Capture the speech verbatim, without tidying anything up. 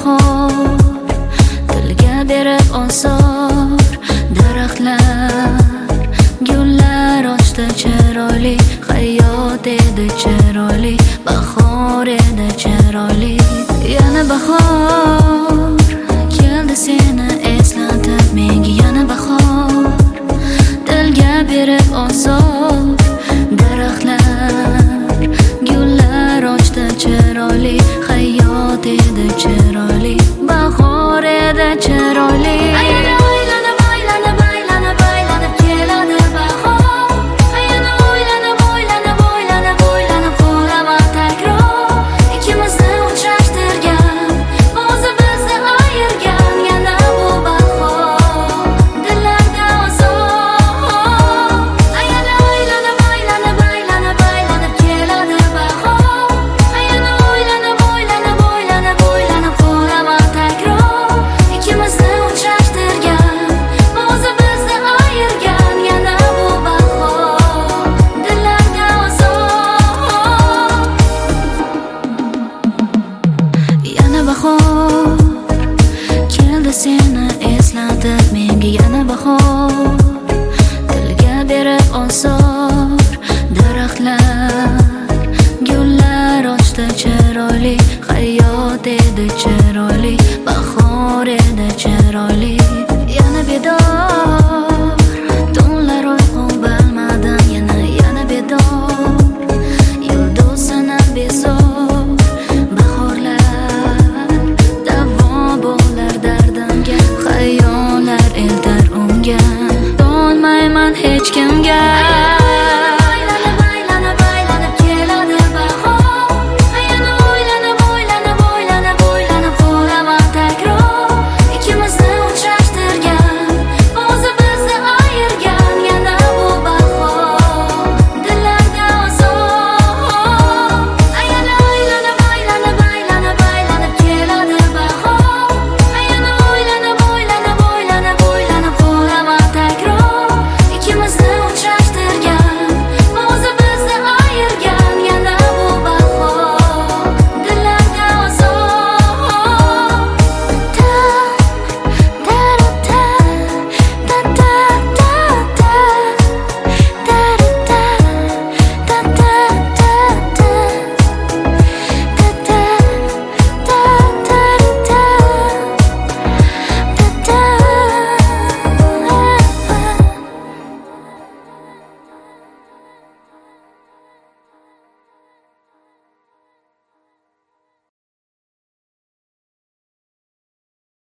bahor tilga berib osor daraxtlar, gullar ochdi chiroyli, hayot edi chiroyli, bahor edi chiroyli. Yana bahor keldi seni eslatib menga, yana bahor tilga berib osor daraxtlar, gullar ochdi chiroyli, hayot edi chiroyli, bahor edi chiroyli. Yana o'ylanib o'ylanib o'ylanib o'ylanib keladi bahor, yana o'ylanib o'ylanib o'ylanib o'ylanib qolaman takror. Ikkimizni uchrashtirgan, o'zi bizni ayirgan, yana bu bahor dillarda ozor. Yana o'ylanib o'ylanib o'ylanib o'ylanib keladi bahor, yana o'ylanib o'ylanib o'ylanib o'ylanib qolaman takror. Ikkimizni uchrashtirgan, o'zi bizni ayirgan, yana bu bahor dillarda ozor. Yana bahor keldi seni eslatib menga, yana bahor tilga berib osor daraxtlar, gullar ochdi chiroyli, hayot edi chiroyli, bahor edi chiroyli. Yana bedor tunlar uyqu bilmadim, yana yana bedor yulduz sanab bezor bahorlar davo bo'lar dardimga, xayollar eltar unga, dolmayman hech kimga.